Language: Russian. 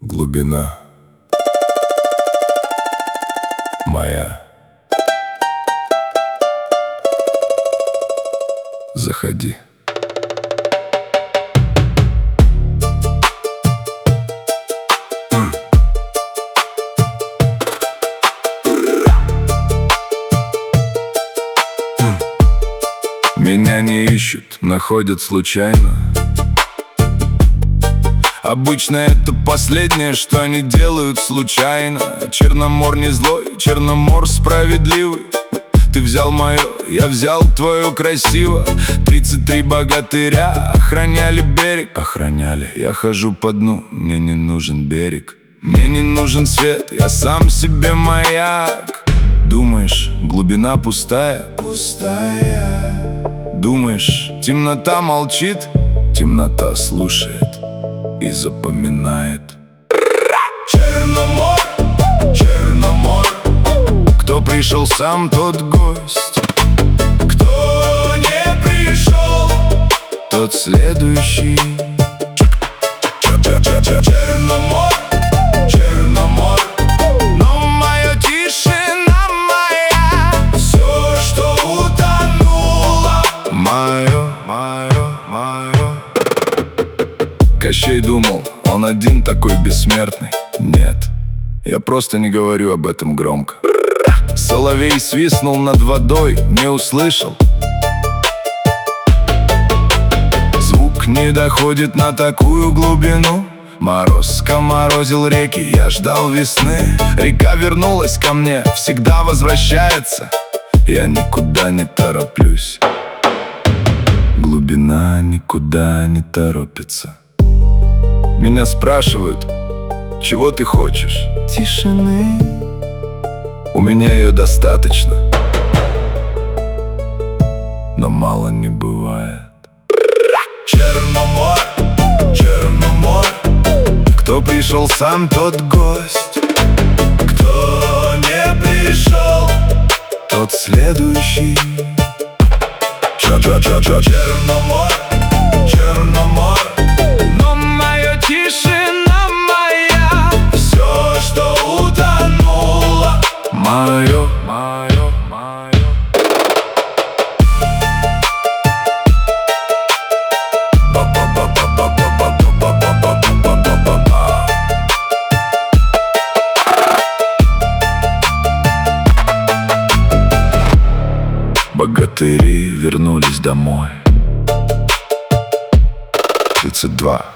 Глубина моя. Заходи. Меня не ищут, находят случайно. Обычно это последнее, что они делают случайно. Черномор не злой, Черномор справедливый. Ты взял мое, я взял твое красиво. 33 богатыря охраняли берег. Охраняли, я хожу по дну, мне не нужен берег. Мне не нужен свет, я сам себе маяк. Думаешь, глубина пустая? Пустая. Думаешь, темнота молчит? Темнота слушает и запоминает. Черномор, Черномор. Кто пришел сам, тот гость. Кто не пришел, тот следующий. Черномор, Черномор. Но моя тишина моя, все, что утонуло, мое. Кощей думал, он один такой бессмертный. Нет, я просто не говорю об этом громко. Соловей свистнул над водой, не услышал. Звук не доходит на такую глубину. Мороз коморозил реки, я ждал весны. Река вернулась ко мне, всегда возвращается. Я никуда не тороплюсь. Глубина никуда не торопится. Меня спрашивают, чего ты хочешь? Тишины. У меня ее достаточно, но мало не бывает. Черномор, Черномор. Кто пришел сам, тот гость. Кто не пришел, тот следующий. Черномор, Черномор. Но моя тишина моя, все, что утонуло, мое. Богатыри вернулись домой. 32.